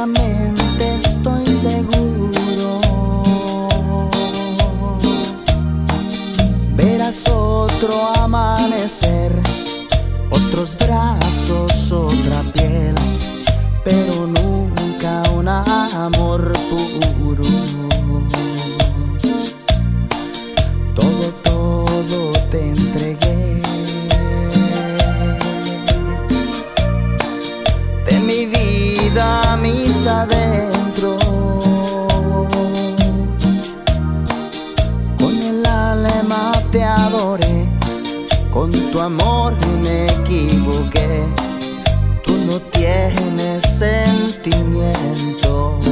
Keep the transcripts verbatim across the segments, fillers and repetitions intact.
plenamente estoy seguro. Verás otro amanecer, otros brazos, otra piel, pero nunca un amor puro. Todo, todo te entregué, de mi vida, mis adentros. Con el alma te adoré, con tu amor me equivoqué. Tú no tienes sentimientos.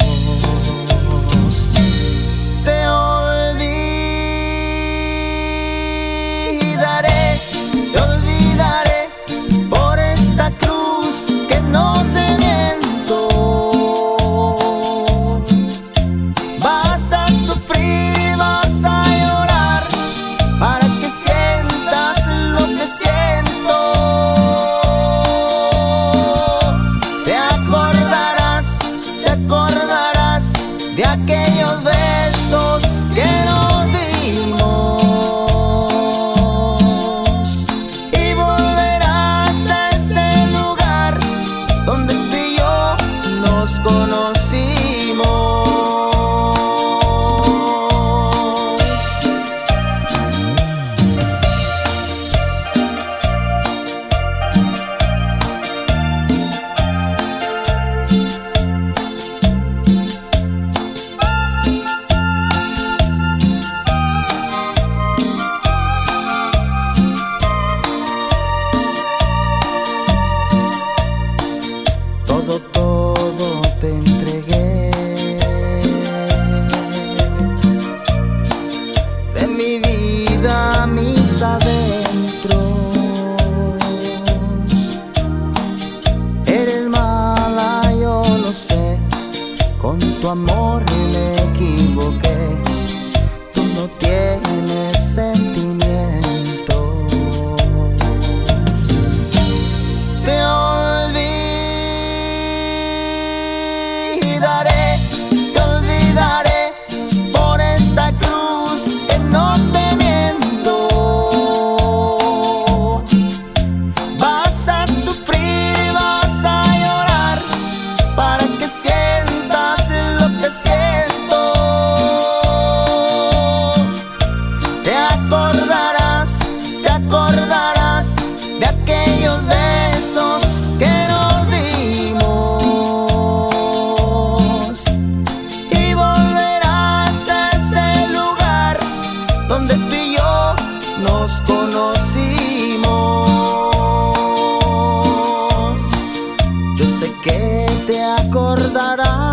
Te olvidaré, te olvidaré por esta cruz que no te miento. Vas a sufrir y vas a llorar para que sientas lo que siento. Te acordarás, te acordarás de aquellos besos que nos dimos, y volverás a ese lugar donde tú y yo nos conocimos. Todo, todo te entregué, de mi vida, mis adentros. Eres mala, yo lo sé, con tu amor me equivoqué. Tú no tienes sentimientos. Te olvidaré, te olvidaré por esta cruz que no te miento. Vas a sufrir y vas a llorar para que sientas lo que siento. Te acordarás, te acordarás de aquellos besos que nos dimos, y volverás a ese lugar donde tú y yo nos conocimos. Yo sé que te acordarás